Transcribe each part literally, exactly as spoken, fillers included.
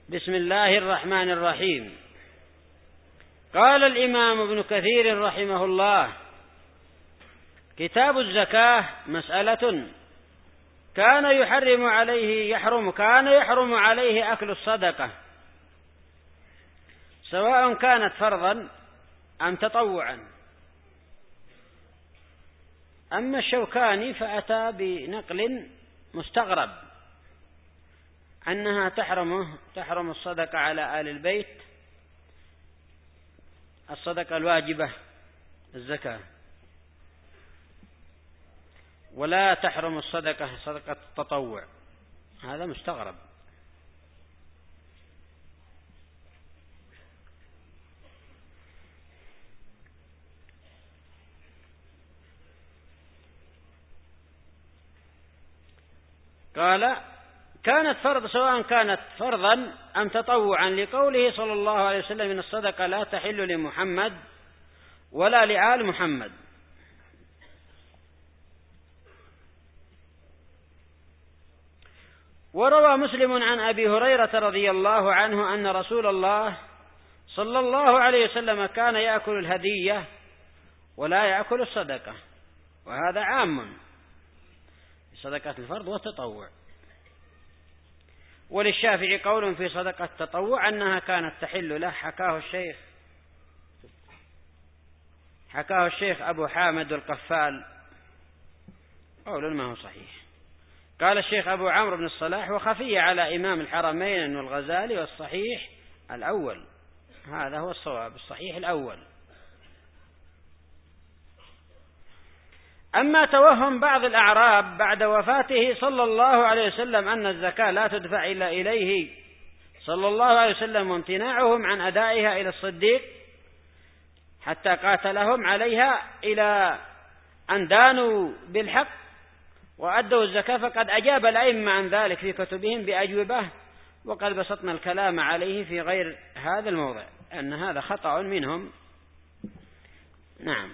بسم الله الرحمن الرحيم. قال الإمام ابن كثير رحمه الله: كتاب الزكاة مسألة كان يحرم عليه يحرم كان يحرم عليه أكل الصدقة سواء كانت فرضا أم تطوعا. أما الشوكاني فأتى بنقل مستغرب أنها تحرمه تحرم الصدقة على آل البيت، الصدقة الواجبة الزكاة، ولا تحرم الصدقة صدقة التطوع. هذا مستغرب. قال: كانت فرض سواء كانت فرضا أم تطوعا، لقوله صلى الله عليه وسلم: إن الصدقة لا تحل لمحمد ولا لآل محمد. وروى مسلم عن أبي هريرة رضي الله عنه أن رسول الله صلى الله عليه وسلم كان يأكل الهدية ولا يأكل الصدقة، وهذا عام صدقة الفرض والتطوع. وللشافعي قول في صدقة التطوع أنها كانت تحل له، حكاه الشيخ حكاه الشيخ أبو حامد القفال، قول ما هو صحيح. قال الشيخ أبو عمرو بن الصلاح: وخفي على إمام الحرمين أن الغزالي، والصحيح الأول. هذا هو الصواب، الصحيح الأول. أما توهم بعض الأعراب بعد وفاته صلى الله عليه وسلم أن الزكاة لا تدفع إلا إليه صلى الله عليه وسلم، وامتناعهم عن أدائها إلى الصديق حتى قاتلهم عليها إلى أن دانوا بالحق وأدوا الزكاة، فقد أجاب الأئمة عن ذلك في كتبهم بأجوبة، وقد بسطنا الكلام عليه في غير هذا الموضع، أن هذا خطأ منهم. نعم،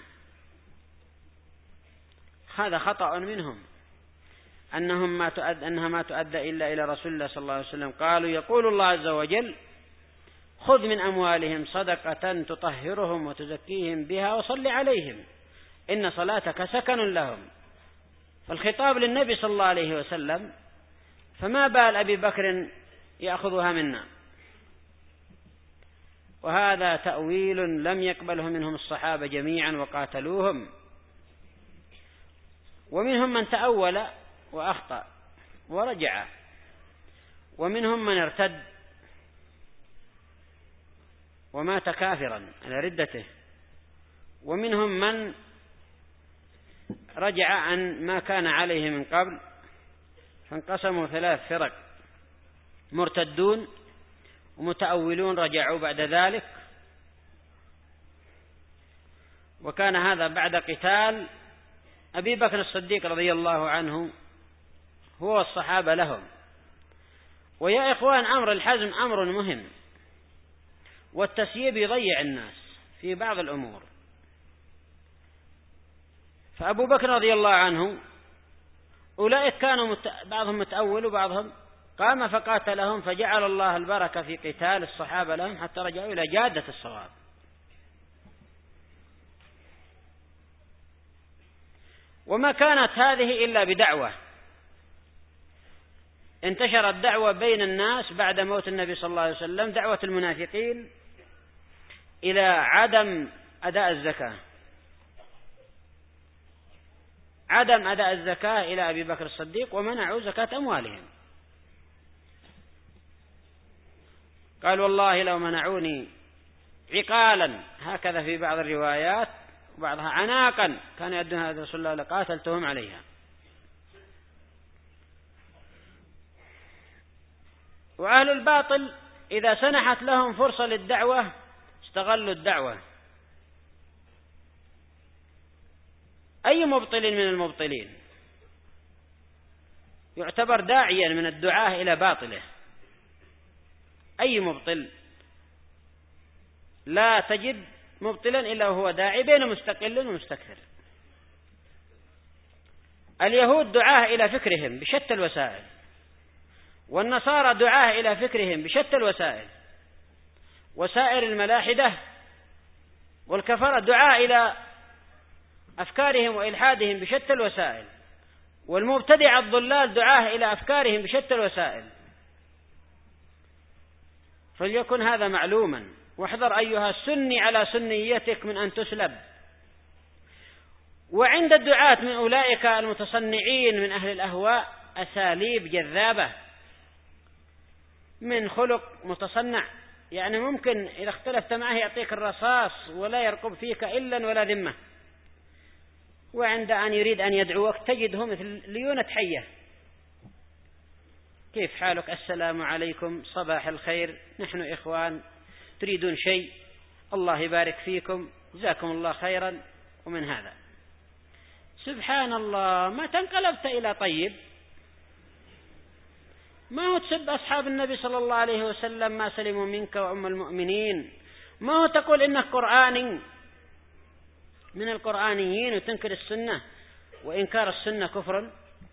هذا خطأ منهم، أنهم ما تؤدى أنها ما تؤدى إلا إلى رسول الله صلى الله عليه وسلم. قالوا: يقول الله عز وجل: خذ من أموالهم صدقة تطهرهم وتزكيهم بها وصل عليهم إن صلاتك سكن لهم. فالخطاب للنبي صلى الله عليه وسلم، فما بال أبي بكر يأخذها منا؟ وهذا تأويل لم يقبله منهم الصحابة جميعا وقاتلوهم، ومنهم من تأول وأخطأ ورجع، ومنهم من ارتد ومات كافرا على ردته، ومنهم من رجع عن ما كان عليه من قبل، فانقسموا ثلاث فرق: مرتدون ومتأولون رجعوا بعد ذلك. وكان هذا بعد قتال أبي بكر الصديق رضي الله عنه هو والصحابة لهم. ويا إخوان، أمر الحزم أمر مهم، والتسييب يضيع الناس في بعض الأمور. فأبو بكر رضي الله عنه أولئك كانوا مت... بعضهم متأول وبعضهم قام فقاتلهم، فجعل الله البركة في قتال الصحابة لهم حتى رجعوا إلى جادة الصواب. وما كانت هذه إلا بدعوة، انتشرت دعوة بين الناس بعد موت النبي صلى الله عليه وسلم، دعوة المنافقين إلى عدم أداء الزكاة عدم أداء الزكاة إلى أبي بكر الصديق، ومنعوا زكاة أموالهم. قال: والله لو منعوني عقالا، هكذا في بعض الروايات، وبعضها عناقا كانوا يدون هذا رسول الله لقاتلتهم عليها. وأهل الباطل إذا سنحت لهم فرصة للدعوة استغلوا الدعوة. أي مبطل من المبطلين يعتبر داعيا من الدعاة إلى باطله؟ أي مبطل؟ لا تجد مبطلا إلا وهو داعي بين مستقل ومستكثر. اليهود دعاه إلى فكرهم بشتى الوسائل، والنصارى دعاه إلى فكرهم بشتى الوسائل، وسائر الملاحدة والكفرة دعاه إلى أفكارهم وإلحادهم بشتى الوسائل، والمبتدع الضلال دعاه إلى أفكارهم بشتى الوسائل. فليكن هذا معلوما، واحذر أيها السني على سنيتك من أن تسلب. وعند الدعاة من أولئك المتصنعين من أهل الأهواء أساليب جذابة من خلق متصنع، يعني ممكن إذا اختلفت معه يعطيك الرصاص ولا يرقب فيك إلا ولا ذمة، وعند أن يريد أن يدعوك تجده مثل ليونة حية. كيف حالك؟ السلام عليكم، صباح الخير، نحن إخوان، تريدون شيء؟ الله يبارك فيكم، جزاكم الله خيرا. ومن هذا سبحان الله ما تنقلبت إلى طيب، ما هو تسب أصحاب النبي صلى الله عليه وسلم ما سلموا منك وأم المؤمنين، ما هو تقول إنك قرآني من القرآنيين وتنكر السنة، وإنكار السنة كفر،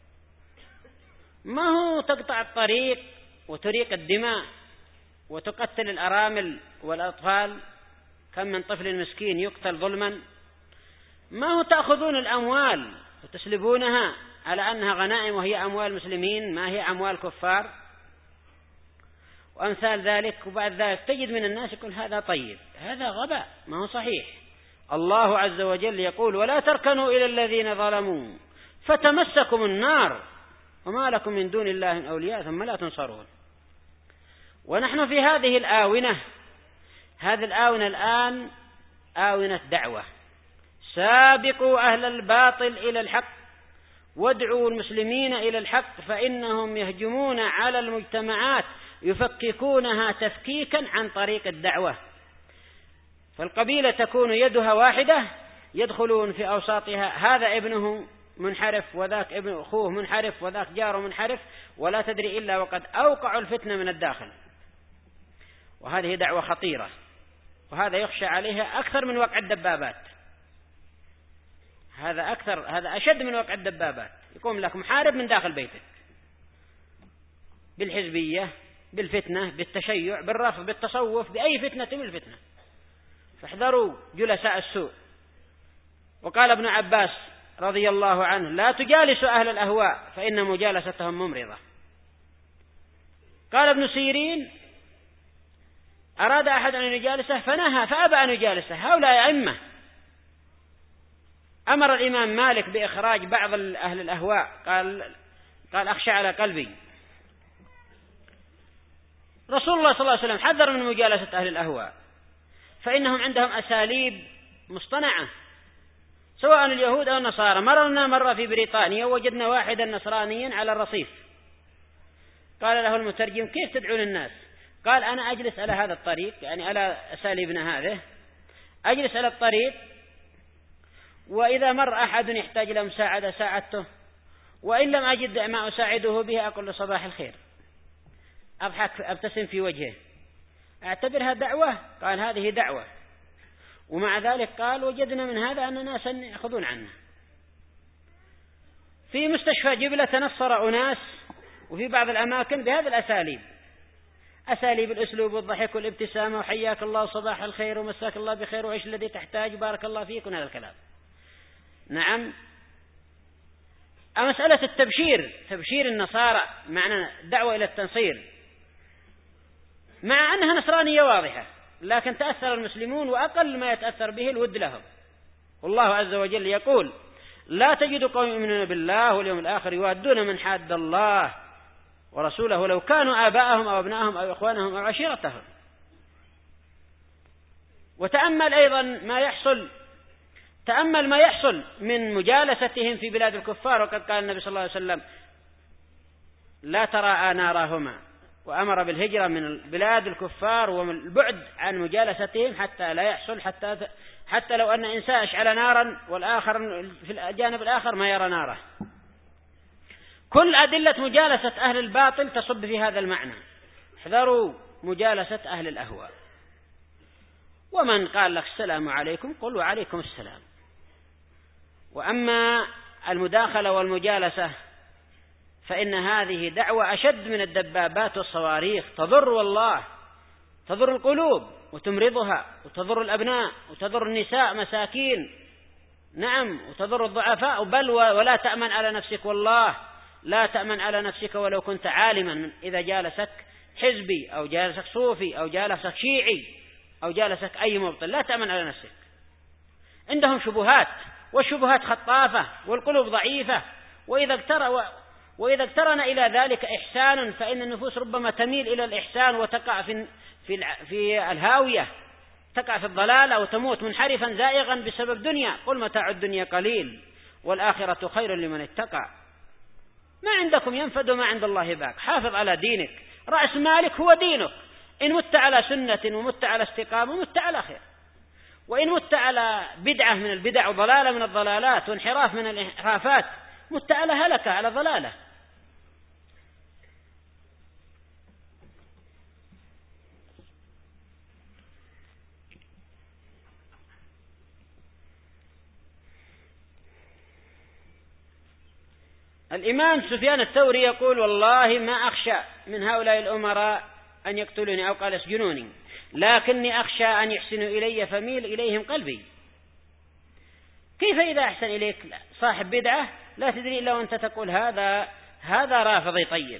ما هو تقطع الطريق وتريق الدماء وتقتل الأرامل والأطفال، كم من طفل مسكين يقتل ظلما، ما هو تأخذون الأموال وتسلبونها على أنها غنائم وهي أموال مسلمين ما هي أموال كفار وأمثال ذلك. وبعد ذلك تجد من الناس يقول هذا طيب، هذا غباء، ما هو صحيح. الله عز وجل يقول ولا تركنوا إلى الذين ظلموا فتمسكم النار وما لكم من دون الله من أولياء ثم لا تنصرون. ونحن في هذه الآونة، هذه الآونة الآن آونة دعوة، سابقوا أهل الباطل إلى الحق وادعوا المسلمين إلى الحق، فإنهم يهجمون على المجتمعات يفككونها تفكيكا عن طريق الدعوة. فالقبيلة تكون يدها واحدة، يدخلون في أوساطها، هذا ابنه منحرف وذاك ابن أخوه منحرف وذاك جاره منحرف، ولا تدري إلا وقد أوقعوا الفتنة من الداخل. وهذه دعوة خطيرة، وهذا يخشى عليها أكثر من وقع الدبابات، هذا أكثر، هذا أشد من وقع الدبابات. يقوم لك محارب من داخل بيتك بالحزبية، بالفتنة، بالتشيع، بالرفض، بالتصوف، بأي فتنة من الفتنة. فاحذروا جلساء السوء. وقال ابن عباس رضي الله عنه لا تجالسوا أهل الأهواء فإن مجالستهم ممرضة. قال ابن سيرين أراد أحد أن يجالسه فنهى فأبى أن يجالسه، هؤلاء أئمة. أمر الإمام مالك بإخراج بعض أهل الأهواء، قال قال أخشى على قلبي. رسول الله صلى الله عليه وسلم حذر من مجالسة أهل الأهواء، فإنهم عندهم أساليب مصطنعة، سواء اليهود أو النصارى. مررنا مرة في بريطانيا وجدنا واحدا نصرانيا على الرصيف، قال له المترجم كيف تدعون الناس؟ قال أنا أجلس على هذا الطريق، يعني على أساليبنا هذه، أجلس على الطريق، وإذا مر أحد يحتاج إلى مساعدة ساعدته، وإن لم أجد ما أساعده به أقول له صباح الخير، أضحك أبتسم في وجهه، أعتبرها دعوة. قال هذه دعوة. ومع ذلك قال وجدنا من هذا أن ناسا يأخذون عنه. في مستشفى جبلة تنصر أناس وفي بعض الأماكن بهذه الأساليب، أساليب الأسلوب والضحك والابتسامة وحياك الله صباح الخير ومساك الله بخير وإيش الذي تحتاج بارك الله فيك وهذا الكلام. نعم. مسألة التبشير، تبشير النصارى معنى دعوة إلى التنصير، مع أنها نصرانية واضحة، لكن تأثر المسلمون وأقل ما يتأثر به الود لهم. والله عز وجل يقول لا تجد قوم يؤمنون بالله واليوم الآخر يوادون من حاد الله ورسوله لو كانوا آباءهم أو أبناءهم أو إخوانهم أو عشيرتهم. وتأمل أيضا ما يحصل، تأمل ما يحصل من مجالستهم في بلاد الكفار. وقد قال النبي صلى الله عليه وسلم لا تراءى نارهما، وأمر بالهجرة من بلاد الكفار والبعد عن مجالستهم حتى لا يحصل، حتى حتى لو أن إنسان أشعل نارا والآخر في الجانب الآخر ما يرى ناره. كل أدلة مجالسة أهل الباطل تصب في هذا المعنى، احذروا مجالسة أهل الأهواء. ومن قال لك السلام عليكم قل وعليكم السلام. وأما المداخلة والمجالسة فإن هذه دعوة أشد من الدبابات والصواريخ، تضر والله، تضر القلوب وتمرضها، وتضر الأبناء، وتضر النساء مساكين، نعم، وتضر الضعفاء، بل ولا تأمن على نفسك، والله لا تأمن على نفسك ولو كنت عالما، إذا جالسك حزبي أو جالسك صوفي أو جالسك شيعي أو جالسك أي مبطل، لا تأمن على نفسك. عندهم شبهات، والشبهات خطافة، والقلوب ضعيفة، وإذا اقترن وإذا اقترن إلى ذلك إحسان، فإن النفوس ربما تميل إلى الإحسان وتقع في في في الهاوية، تقع في الضلالة وتموت منحرفا زائغا بسبب دنيا. قل متاع الدنيا قليل والآخرة خير لمن اتقى. ما عندكم ينفد وما عند الله باق. حافظ على دينك، رأس مالك هو دينك. إن مت على سنة ومت على استقامة مت على خير، وإن مت على بدعة من البدع وضلالة من الضلالات وانحراف من الانحرافات مت على هلكة، على ضلالة. الإمام سفيان الثوري يقول: والله ما أخشى من هؤلاء الأمراء أن يقتلوني، أو قال يسجنوني، لكني أخشى أن يحسنوا إلي فميل إليهم قلبي. كيف إذا أحسن إليك صاحب بدعة لا تدري إلا وأنت تقول هذا هذا رافضي طيب،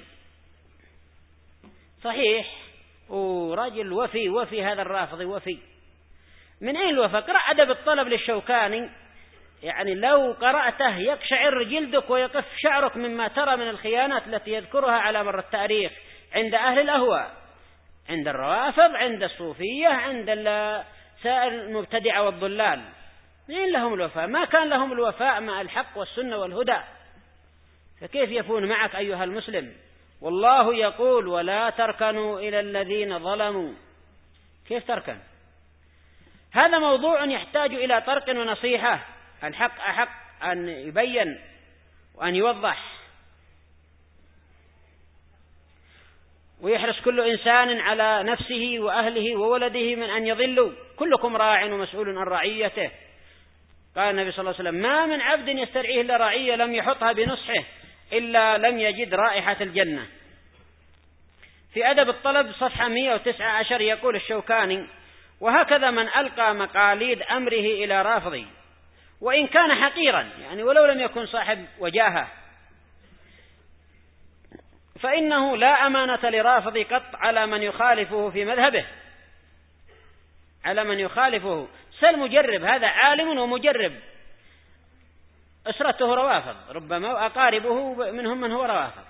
صحيح، ورجل وفي وفي هذا الرافضي وفي. من أين الوفاء؟ قرأ أدب الطلب للشوكاني، يعني لو قرأته يقشعر جلدك ويقف شعرك مما ترى من الخيانات التي يذكرها على مر التاريخ عند أهل الأهواء، عند الروافض، عند الصوفية، عند سائر المبتدعة والضلال. من لهم الوفاء؟ ما كان لهم الوفاء مع الحق والسنة والهدى، فكيف يكون معك أيها المسلم؟ والله يقول: ولا تركنوا إلى الذين ظلموا. كيف تركن؟ هذا موضوع يحتاج إلى طرق ونصيحة. الحق أحق أن يبين وأن يوضح، ويحرص كل إنسان على نفسه وأهله وولده من أن يضلوا. كلكم راع ومسؤول عن رعيته. قال النبي صلى الله عليه وسلم: ما من عبد يسترعيه إلا رعية لم يحطها بنصحه إلا لم يجد رائحة الجنة. في أدب الطلب صفحة مئة وتسعة عشر يقول الشوكاني: وهكذا من ألقى مقاليد أمره إلى رافضي وإن كان حقيرا، يعني ولو لم يكن صاحب وجاهة، فإنه لا أمانة لرافض قط على من يخالفه في مذهبه، على من يخالفه. سل مجرب، هذا عالم ومجرب، أسرته روافض ربما، وأقاربه منهم من هو روافض.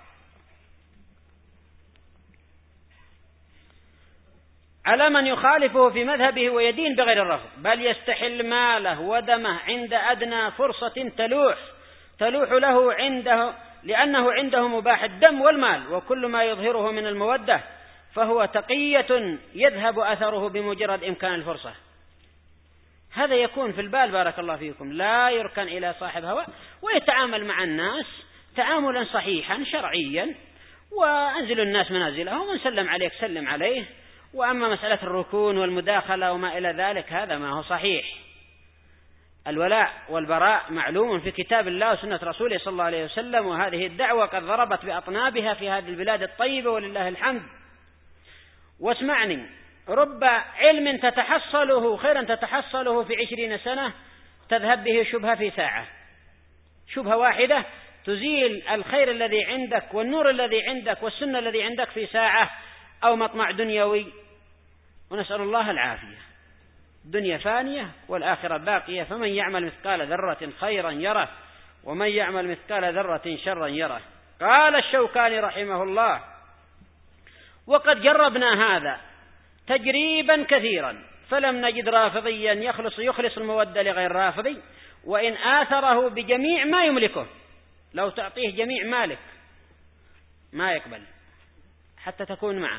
على من يخالفه في مذهبه ويدين بغير الرفض، بل يستحل ماله ودمه عند أدنى فرصة تلوح تلوح له عنده، لأنه عنده مباح الدم والمال وكل ما يظهره من المودة، فهو تقية يذهب أثره بمجرد إمكان الفرصة. هذا يكون في البال بارك الله فيكم، لا يركن إلى صاحب هوى، ويتعامل مع الناس تعاملا صحيحا شرعيا، وأنزل الناس منازلهم، ومن سلم عليك سلم عليه. وأما مسألة الركون والمداخلة وما إلى ذلك هذا ما هو صحيح. الولاء والبراء معلوم في كتاب الله وسنة رسوله صلى الله عليه وسلم، وهذه الدعوة قد ضربت بأطنابها في هذه البلاد الطيبة ولله الحمد. واسمعني، رب علم تتحصله خيرا تتحصله في عشرين سنة تذهب به شبهة في ساعة. شبهة واحدة تزيل الخير الذي عندك والنور الذي عندك والسنة الذي عندك في ساعة، أو مطمع دنيوي، ونسأل الله العافية. الدنيا فانية والآخرة باقية، فمن يعمل مثقال ذرة خيرا يره ومن يعمل مثقال ذرة شرا يره. قال الشوكاني رحمه الله: وقد جربنا هذا تجريبا كثيرا فلم نجد رافضيا يخلص يخلص المودة لغير رافضي، وإن آثره بجميع ما يملكه. لو تعطيه جميع مالك ما يقبل حتى تكون معه،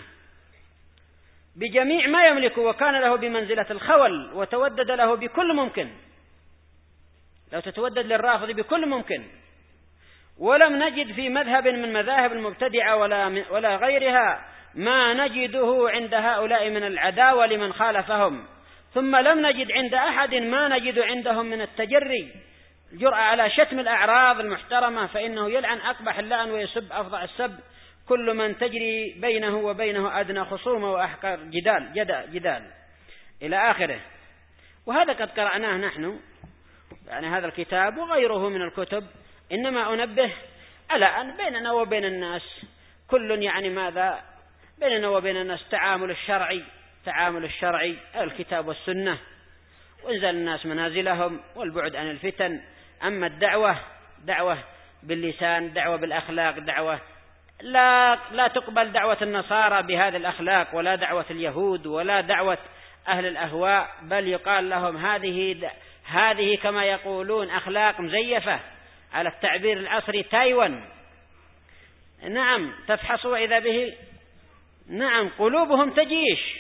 بجميع ما يملكه، وكان له بمنزلة الخول وتودد له بكل ممكن. لو تتودد للرافض بكل ممكن. ولم نجد في مذهب من مذاهب المبتدعة ولا ولا غيرها ما نجده عند هؤلاء من العداوة لمن خالفهم، ثم لم نجد عند أحد ما نجد عندهم من التجري الجرأة على شتم الأعراض المحترمة، فإنه يلعن أقبح اللعن ويسب أفظع السب كل من تجري بينه وبينه أدنى خصومة وأحقر جدال جدال, جدال إلى آخره. وهذا قد قرأناه نحن، يعني هذا الكتاب وغيره من الكتب، إنما أنبه على أن بيننا وبين الناس كل يعني ماذا بيننا وبين الناس تعامل الشرعي، تعامل الشرعي الكتاب والسنة، وانزل الناس منازلهم والبعد عن الفتن. أما الدعوة دعوة باللسان، دعوة بالأخلاق، دعوة لا لا تقبل دعوة النصارى بهذه الأخلاق، ولا دعوة اليهود، ولا دعوة أهل الأهواء، بل يقال لهم هذه هذه كما يقولون أخلاق مزيفة، على التعبير العصري تايوان. نعم تفحص وإذا به نعم قلوبهم تجيش.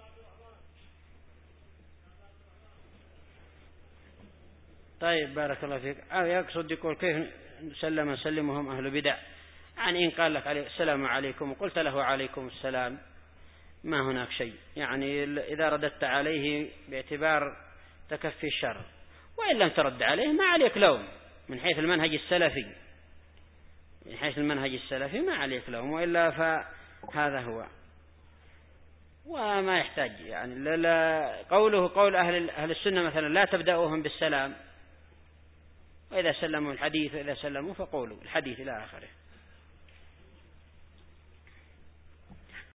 طيب بارك الله فيك. أو يقصد يقول كيف سلم سلمهم أهل بدع، يعني إن قال لك عليه السلام عليكم وقلت له عليكم السلام ما هناك شيء، يعني إذا رددت عليه باعتبار تكفي الشر، وإن لم ترد عليه ما عليك لوم من حيث المنهج السلفي، من حيث المنهج السلفي ما عليك لوم، وإلا فهذا هو وما يحتاج. يعني لا لا قوله قول أهل أهل السنة مثلا لا تبدأوهم بالسلام، وإذا سلموا الحديث وإذا سلموا فقولوا الحديث إلى آخره.